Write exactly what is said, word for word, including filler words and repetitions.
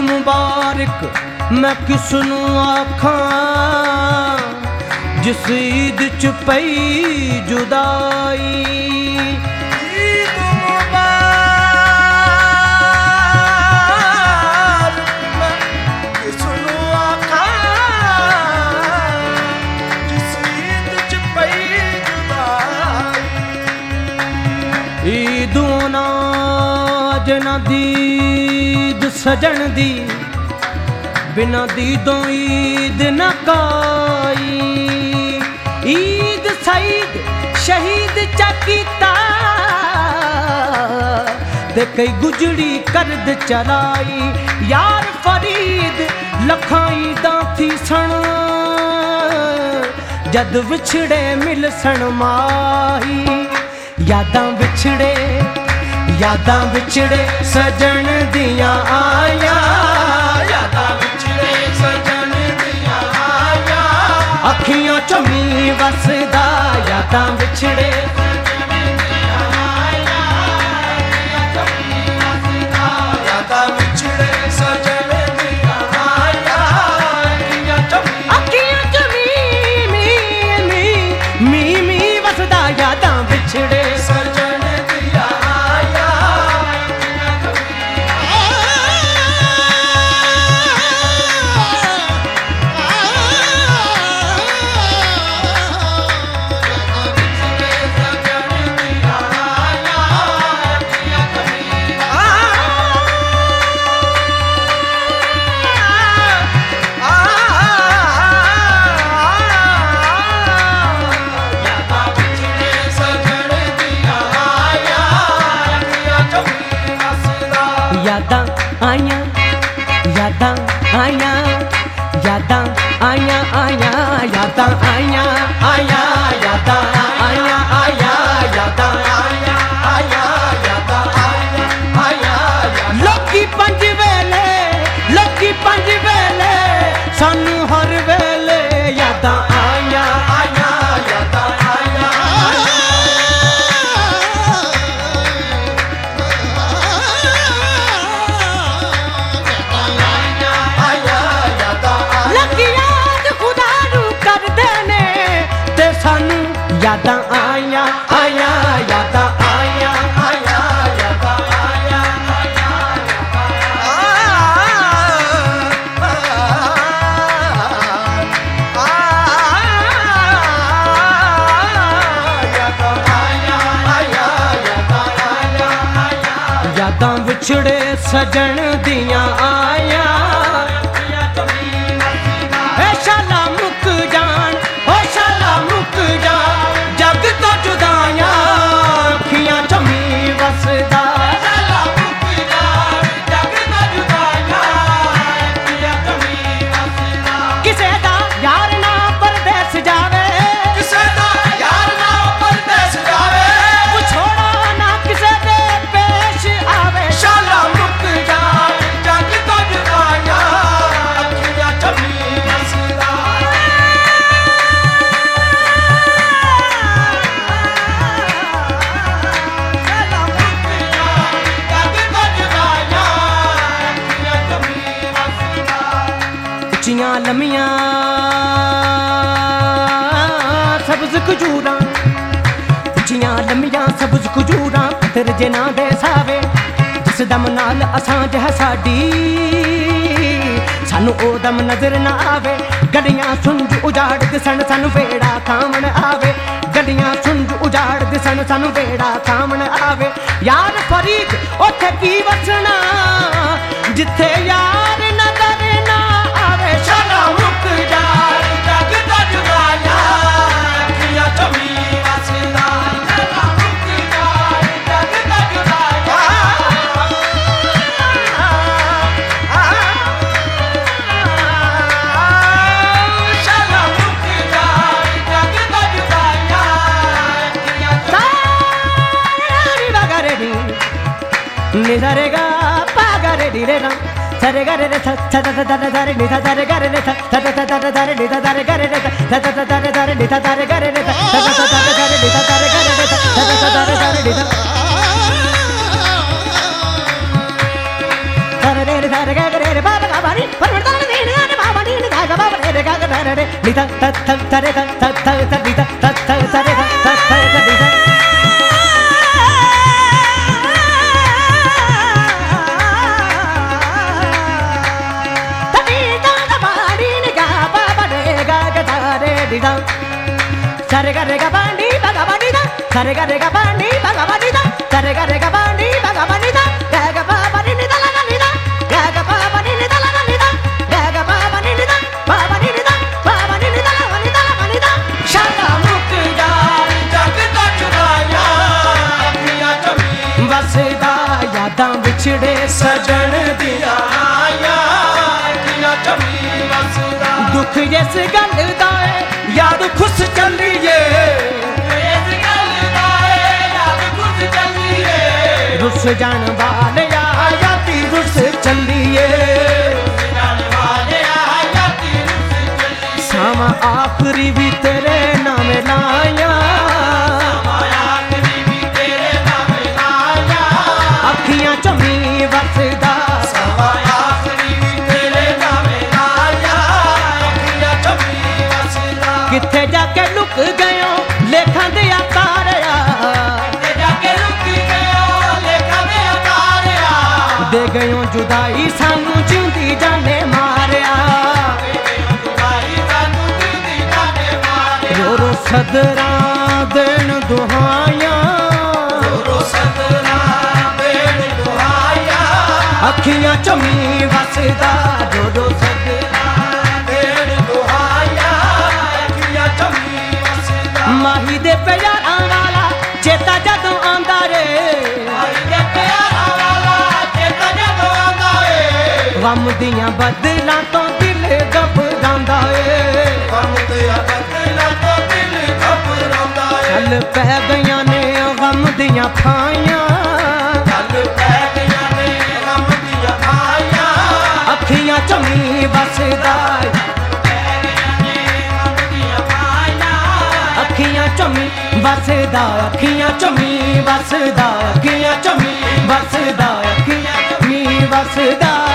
मुबारक मैं किसनू आखां जिस ईद च पई जुदाई। ईद मुबारक मैं किसनू आखां जिस ईद च पई जुदाई। ईद ना जना दीद सजन दी बिना दीदों ईद न काई। ईद सईद शहीद चकीता ते कई गुजड़ी करद चलाई। यार फरीद लखाई दा थी सन जद विछड़े मिल सन माही। यादां विछड़े यादां विछड़े सजन दियां आया। यादां विछड़े सजन दियां आया। अखियां चमी वसदा यादां विछड़े सजन दियां आया। अखियां चमी वसदा यादां विछड़े सजन दियां आया। अखियां चमी अखियां चमी मी मी मी मी वसदा यादां विछड़े सजन यादां आया यादां आया यादां आया आया यादां आया आया यादां आया आया यादां आया आया यादां आया आया। लोकी पंज वेले लोकी पंज वेले सानू हर वेले यादां आया आया यादां आया। यादां आया आया यादां आया आया यादां आया आया यादां आया आया यादां आया आया। यादां विछड़े सजन दियां आया। ए शाला मुक जान ओ शाला मुक जान जग तो जुदाइयां अखियां चमी वसदा। शाला मुक जान जग तो जुदाइयां अखियां चमी वसदा। किसे दा यार ना परदेस जावे किसे दा यार ना परदेस जावे। छोड़ा ना किसे दे पेश आवे। शाला मुक जान जग तो जुदाइयां अखियां चमी वसदा। उच्चियां लम्मियां सब्ज खजूरां उच्चियां लम्मियां सब्ज खजूरां फिर जिन्हां दे सावे। जिस दम नाल असांज है साडी सानू ओ दम नजर ना आवे। गड्डियां सुंज उजाड़ दिसन सानू वेड़ा थामण आवे। गड्डियां सुंज उजाड़ दिसन सानू वेड़ा थामण आवे। यार फरीद ओथे की वसना जिथे यार नजर ना आवे। शाला मुक जान जग तो जुदाइयां अखियां चमी वसदा। शाला मुक जान जग तो जुदाइयां शाला मुक जान जग तो जुदाइयां अखियां सारी बगरे दी निजरेगा पागरे दी रे ना सरे गरे रे थ थ थ थ रे नि थ रे गरे रे थ थ थ थ रे नि थ रे गरे रे थ थ थ थ रे नि थ रे गरे रे थ थ थ थ रे नि थ रे गरे रे थ थ थ थ रे नि थ रे रे रे रे रे ga ga da re ni da da da da re da da da da ni da da da da re da da da da ni da da ni da da ba ni ni ga ba ba re ga ga da re ni da sa re ga re ga ba ni ba ga ba ni da sa re ga re ga ba ni ba ga ba ni da sa re ga re ga ba ni ba ga ba ni da ga ga ba ba ni ni da la la ni da ga ga ba ba ni ni da la la ni da ga ga ba ba ni ni da ba ba ni ni da ba ba ni ni da la la ni da la la ni da ਸ਼ਾਲਾ ਮੁੱਕ ਜਾਣ ਜਗ ਤੋਂ ਜੁਦਾਈਆਂ ਅੱਖੀਆਂ ਝਮੀ ਵਸਦਾ ਯਾਦਾਂ ਵਿਛੜੇ ਸਜਣ ਦੀਆਂ ਆਈਆਂ ਅੱਖੀਆਂ ਝਮੀ ਵਸਦਾ ਦੁੱਖ ਇਸ ਗੱਲ ਦਾ ਏ ਯਾਦ ਖੁਸ਼ ਚੱਲੀਏ ਇਸ ਗੱਲ ਦਾ ਏ ਯਾਦ ਖੁਸ਼ ਚੱਲੀਏ ਰੁੱਸ ਜਾਣ ਵਾਲਿਆ ਯਾਦੀ ਰੁੱਸ ਚੱਲੀਏ ਰੁੱਸ ਜਾਣ ਵਾਲਿਆ ਯਾਦੀ ਰੁੱਸ ਚੱਲੀਏ ਸਾਵਾਂ ਆਖਰੀ ਵੀ ਤੇਰੇ ਨਾਮ ਲਾਇਆ ਸਾਵਾਂ ਆਖਰੀ ਵੀ ਤੇਰੇ ਨਾਮ ਲਾਇਆ ਅੱਖੀਆਂ ਝਮੀ ਵਸਦਾ ਸਾਵਾਂ ਆਖਰੀ ਵੀ ਤੇਰੇ ਨਾਮ ਲਾਇਆ ਅੱਖੀਆਂ ਝਮੀ ਵਸਦਾ ਕਿੱਥੇ ਜਾ ਕੇ ਲੁਕ ਗਇਓ ਲੇਖਾਂ ਦੇ ਤਾਰਿਆ ਕਿੱਥੇ ਜਾ ਕੇ ਲੁਕ ਗਇਓ ਲੇਖਾਂ ਦੇ ਤਾਰਿਆ ਦੇ ਗਇਓ ਜੁਦਾਈ ਸਾਨੂੰ ਜਿਉਂਦੀ ਜਾਨੇ ਮਾਰਿਆ ਦੇ ਗਇਓ ਜੁਦਾਈ ਸਾਨੂੰ ਜਿਉਂਦੀ ਜਾਨੇ ਮਾਰਿਆ ਰੋ ਰੋ ਸਦਰਾਂ ਦੇਣ ਦੁਹਾਈਆਂ ਰੋ ਰੋ ਸਦਰਾਂ ਦੇਣ ਦੁਹਾਈਆਂ ਅੱਖੀਆਂ ਝਮੀ ਵਸਦਾ ਰੋ ਰੋ ਸਦਰਾਂ ਦੇਣ ਦੁਹਾਈਆਂ ਅੱਖੀਆਂ ਝਮੀ ਵਸਦਾ ਮਾਹੀ ਦੇ ਪਿਆਰਾਂ ਵਾਲਾ ਚੇਤਾ ਜਦੋਂ ਆਂਦਾ ਰੇ ਮਾਹੀ ਦੇ ਪਿਆਰਾਂ ਵਾਲਾ ਚੇਤਾ ਜਦੋਂ ਆਂਦਾ ਏ ਗਮ ਦੀਆਂ ਬਦਲਾਂ ਤੋਂ ਦਿਲ ਘਬਰਾਉਂਦਾ ਏ ਗਮ ਦੀਆਂ ਬਦਲਾਂ ਤੋਂ ਦਿਲ ਘਬਰਾਉਂਦਾ ਏ ਚੱਲ ਪੈ ਗਈਆਂ ਨੇ ਗਮ ਦੀਆਂ ਖਾਈਆਂ ਚੱਲ ਪੈ ਗਈਆਂ ਨੇ ਗਮ ਦੀਆਂ ਖਾਈਆਂ ਅੱਖੀਆਂ ਝਮੀ ਵਸਦਾ ਅੱਖੀਆਂ ਝਮੀ ਵਸਦਾ ਅੱਖੀਆਂ ਝਮੀ ਵਸਦਾ ਅੱਖੀਆਂ ਝਮੀ ਵਸਦਾ ਅੱਖੀਆਂ ਝਮੀ ਵਸਦਾ